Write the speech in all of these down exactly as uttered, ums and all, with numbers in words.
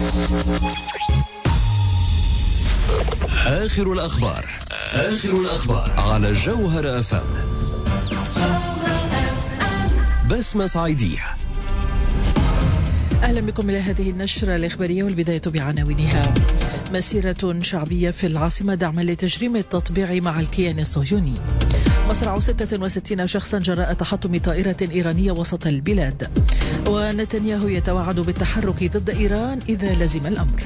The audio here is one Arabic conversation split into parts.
آخر الأخبار آخر الأخبار على جوهر أف أم. بسمة صعيدية. أهلا بكم إلى هذه النشرة الإخبارية، والبداية بعناوينها. مسيرة شعبية في العاصمة دعما لتجريم التطبيع مع الكيان الصهيوني. مصرع ستة وستين شخصا جراء تحطم طائرة إيرانية وسط البلاد. ونتنياهو يتوعد بالتحرك ضد إيران إذا لزم الأمر.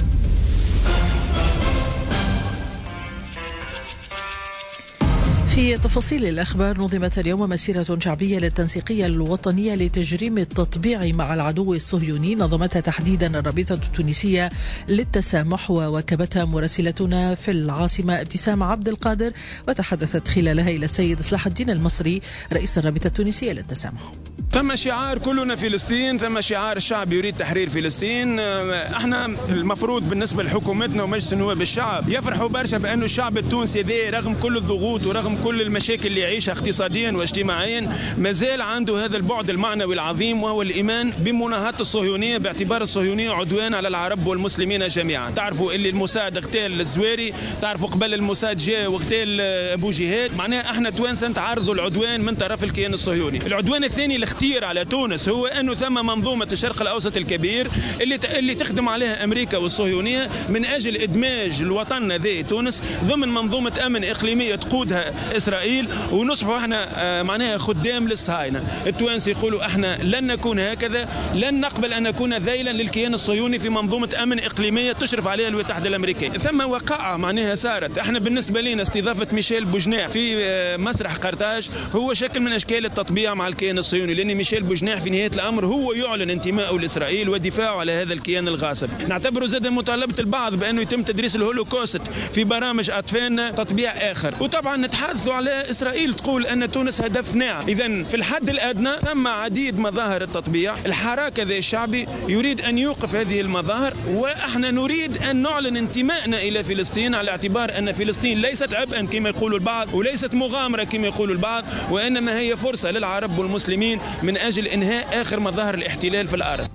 في تفاصيل الأخبار، نظمت اليوم مسيرة شعبية للتنسيقية الوطنية لتجريم التطبيع مع العدو الصهيوني، نظمتها تحديدا الرابطة التونسية للتسامح، وواكبتها مراسلتنا في العاصمة ابتسام عبد القادر، وتحدثت خلالها إلى السيد صلاح الدين المصري رئيس الرابطة التونسية للتسامح. ثم شعار كلنا فلسطين، ثم شعار الشعب يريد تحرير فلسطين. احنا المفروض بالنسبة لحكومتنا ومجلس النواب الشعب يفرحوا برشا بأنه الشعب التونسي ذي رغم كل الضغوط ورغم كل المشاكل اللي يعيشها اقتصاديا واجتماعيا مازال عنده هذا البعد المعنوي العظيم، وهو الإيمان بمناهضة الصهيونية، باعتبار الصهيونية عدوان على العرب والمسلمين جميعا. تعرفوا اللي الموساد اغتال الزواري، تعرفوا قبل الموساد جاء واغتال أبو جهاد، معناها احنا توانسة تعرضوا العدوان من طرف الكيان الصهيوني. العدوان الثاني الاختير على تونس هو أنه ثم منظومة الشرق الأوسط الكبير اللي اللي تخدم عليها أمريكا والصهيونية من أجل إدماج الوطن ذي تونس ضمن منظومة أمن إقليمية تقودها إسرائيل، ونصبحوا احنا معناها خدام للصهاينة. التوانسي يقولوا احنا لن نكون هكذا، لن نقبل أن نكون ذيلا للكيان الصهيوني في منظومة أمن إقليمية تشرف عليها الولايات المتحدة الأمريكية. ثم وقعة معناها صارت. احنا بالنسبة لنا استضافة ميشيل بوجناع في مسرح قرطاج هو شكل من أشكال التطبيع مع الكيان الصهيوني، لأن ميشيل بوجناع في نهاية الأمر هو يعلن انتمائه لإسرائيل ودفاعه على هذا الكيان الغاصب. نعتبره زاد مطالبة البعض بأنه يتم تدريس الهولوكوست في برامج أطفالنا تطبيع آخر. وطبعا نتحدثوا على إسرائيل تقول أن تونس هدف ناعم. إذن في الحد الأدنى ثم عديد مظاهر التطبيع. الحراك ذا الشعبي يريد أن يوقف هذه المظاهر، وإحنا نريد أن نعلن انتمائنا إلى فلسطين على اعتبار أن فلسطين ليست عبئا كما يقول البعض، وليست مغامرة كما يقول البعض، وإنما هي فرصة للعرب والمسلمين من أجل إنهاء آخر مظاهر الاحتلال في الأرض.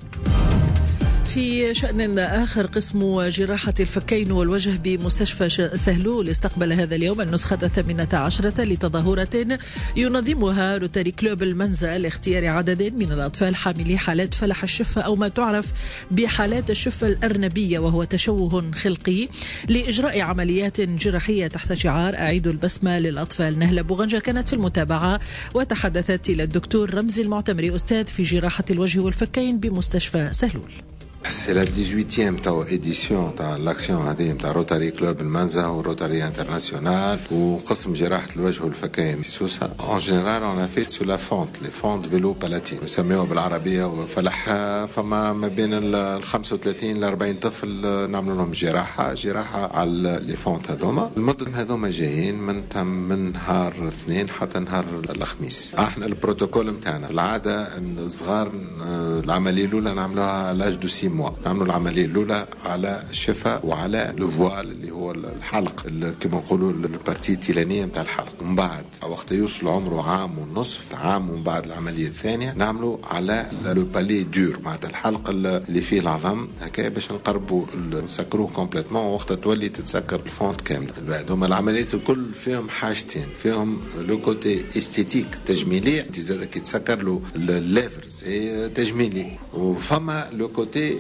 في شأن آخر، قسم جراحة الفكين والوجه بمستشفى سهلول استقبل هذا اليوم النسخة الثامنة عشرة لتظاهرة ينظمها روتاري كلوب المنزا لاختيار عدد من الأطفال حاملي حالات فلح الشفة أو ما تعرف بحالات الشفة الأرنبية، وهو تشوه خلقي، لإجراء عمليات جراحية تحت شعار أعيدوا البسمة للأطفال. نهلة بوغنجة كانت في المتابعة وتحدثت إلى الدكتور رمزي المعتمري أستاذ في جراحة الوجه والفكين بمستشفى سهلول. C'est la dix-huitième édition de l'action هذه نتاع روتاري كلوب المنزا وروتاري انترناسيونال وقسم جراحة الوجه والفكين في سوسة. En général on a fait sur la fente, les fentes vélo palatine نسميوها بالعربية وفلح. فما ما بين ال خمسة وثلاثين ل أربعين طفل نعمل لهم جراحة جراحة على لي فونت هذوما. المدة هذوما جايين من من نهار الاثنين حتى نهار الخميس. احنا البروتوكول نتاعنا العادة الصغار العملية الأولى نعملوها لاج دو سي موا. نعملوا العملية الأولى على الشفة وعلى الفوال اللي هو الحلق كما نقولوا البارتي التيلانية نتاع الحلق. من بعد وقت يوصل عمره عام ونصف عام ومن بعد العملية الثانية نعملوا على لو بالي دور معناتها الحلق اللي فيه العظم هكا باش نقربوا نسكروه كومبليتمون وقت تولي تتسكر الفونت كاملة. بعد هما العمليات الكل فيهم حاجتين، فيهم لو كوتي استيتيك تجميلي، انت زاد كي تسكر له الليفرز تجميلي، وفما لو كوتي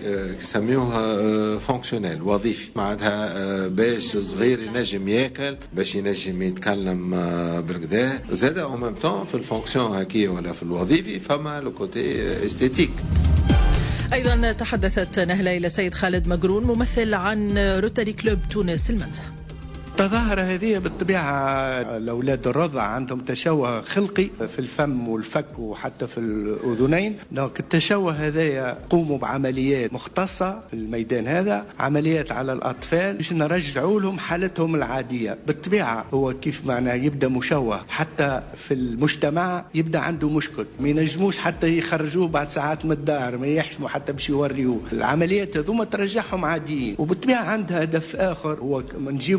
يسميوه فونكسيونيل وظيفي معناتها باش صغير ينجم ياكل باش ينجم يتكلم بالكدا. زاد او ميم طون في الفونكسيون هكيه ولا في الوظيفي فما لو كوتي استيتيك. ايضا تحدثت نهلة الى سيد خالد مقرون ممثل عن روتاري كلوب تونس المنزا. التظاهرة هذه بالطبيعة الأولاد الرضع عندهم تشوه خلقي في الفم والفك وحتى في الأذنين. دونك التشوه هذا قوموا بعمليات مختصة في الميدان هذا، عمليات على الأطفال باش نرجعوا لهم حالتهم العادية. بالطبيعة هو كيف معناه يبدأ مشوه حتى في المجتمع يبدأ عنده مشكل، ما ينجموش حتى يخرجوه بعد ساعات من الدار، ما يحشموا حتى باش يوريوه. العمليات هذوما ترجعهم عاديين، وبالطبيعة عندها هدف آخر هو نجيبوا احنا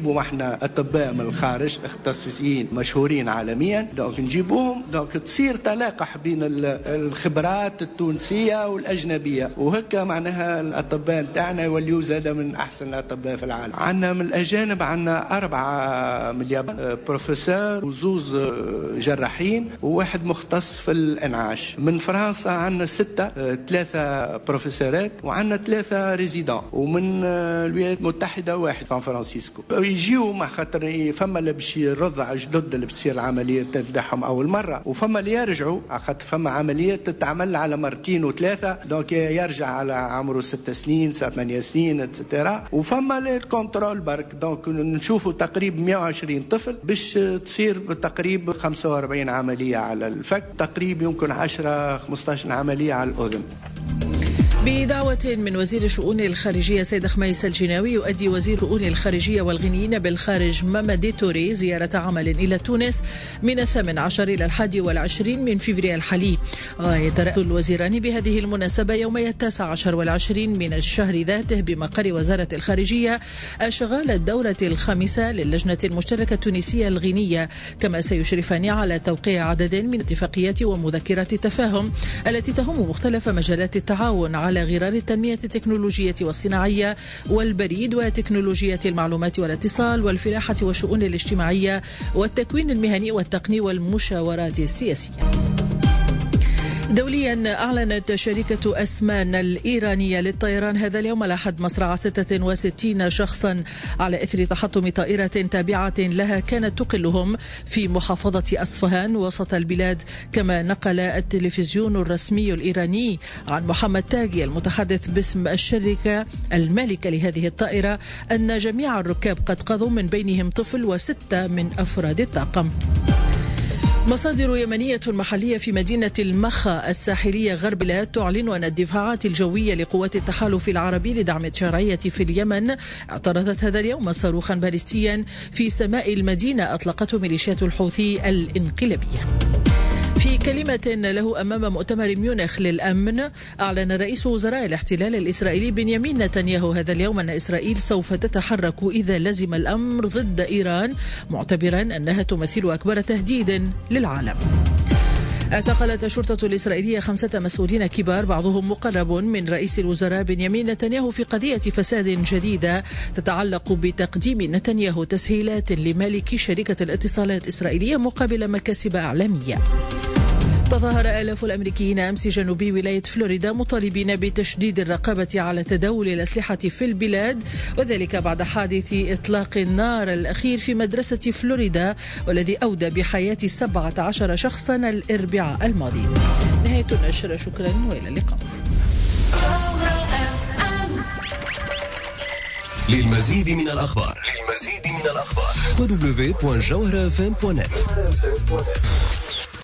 عندنا أطباء من الخارج اختصاصيين مشهورين عالميا، دونك نجيبوهم، دونك تصير تلاقح بين الخبرات التونسية والأجنبية، وهكا معناها الأطباء نتاعنا يوليو زاده من أحسن الأطباء في العالم. عندنا من الأجانب عندنا أربعة من اليابان بروفيسور وزوز جراحين وواحد مختص في الإنعاش. من فرنسا عندنا ستة، ثلاثة بروفيسورات وعندنا ثلاثة ريزيدان، ومن الولايات المتحدة واحد سان فرانسيسكو. يجيو مع خاطر فما اللي باش يرضع جدد اللي بتصير العمليات تاعهم أول مرة، وفما اللي يرجعوا خاطر فما عمليات تتعمل على مرتين وثلاثة، دونك يرجع على عمره ست سنين ثمانية سنين اتسيتيرا. وفما الكونترول برك، دونك نشوفوا تقريبا مئة وعشرين طفل باش تصير بتقريب خمسة وأربعين عملية على الفك، تقريبا يمكن عشرة خمسة عشر عملية على الأذن. بدعوة من وزير الشؤون الخارجية سيد خميس الجناوي، يؤدي وزير الشؤون الخارجية والغنيين بالخارج مامادي توري زيارة عمل إلى تونس من الثامن عشر إلى الحادي والعشرين من فبراير الحالي. غاية الوزيران بهذه المناسبة يومي التاسع عشر والعشرين من الشهر ذاته بمقر وزارة الخارجية أشغال الدورة الخامسة للجنة المشتركة التونسية الغينية، كما سيشرفان على توقيع عدد من اتفاقيات ومذكرات التفاهم التي تهم مختلف مجالات التعاون على غرار التنمية التكنولوجية والصناعية والبريد وتكنولوجيا المعلومات والاتصال والفلاحة والشؤون الاجتماعية والتكوين المهني والتقني والمشاورات السياسية. دوليا، أعلنت شركة أسمان الإيرانية للطيران هذا اليوم الأحد مصرع ستة وستين شخصا على إثر تحطم طائرة تابعة لها كانت تقلهم في محافظة أصفهان وسط البلاد. كما نقل التلفزيون الرسمي الإيراني عن محمد تاجي المتحدث باسم الشركة المالكة لهذه الطائرة أن جميع الركاب قد قضوا، من بينهم طفل وستة من أفراد الطاقم. مصادر يمنية محلية في مدينة المخا الساحلية غرب البلاد تعلن أن الدفاعات الجوية لقوات التحالف العربي لدعم الشرعية في اليمن اعترضت هذا اليوم صاروخا باليستيا في سماء المدينة أطلقته ميليشيات الحوثي الانقلابية. في كلمة له أمام مؤتمر ميونخ للأمن، أعلن رئيس وزراء الاحتلال الإسرائيلي بنيامين نتنياهو هذا اليوم أن إسرائيل سوف تتحرك إذا لزم الأمر ضد إيران، معتبرا أنها تمثل أكبر تهديد للعالم. اعتقلت الشرطة الإسرائيلية خمسة مسؤولين كبار بعضهم مقرب من رئيس الوزراء بنيامين نتنياهو في قضية فساد جديدة تتعلق بتقديم نتنياهو تسهيلات لمالك شركة الاتصالات الإسرائيلية مقابل مكاسب إعلامية. تظاهر آلاف الأمريكيين أمس جنوبي ولاية فلوريدا مطالبين بتشديد الرقابة على تداول الأسلحة في البلاد، وذلك بعد حادث إطلاق النار الأخير في مدرسة فلوريدا والذي أودى بحياة سبعة عشر شخصا الأربعاء الماضي. نهاية النشر، شكرا وإلى اللقاء. للمزيد من الأخبار للمزيد من الأخبار دبليو دبليو دبليو دوت جوهرة إف إم دوت نت.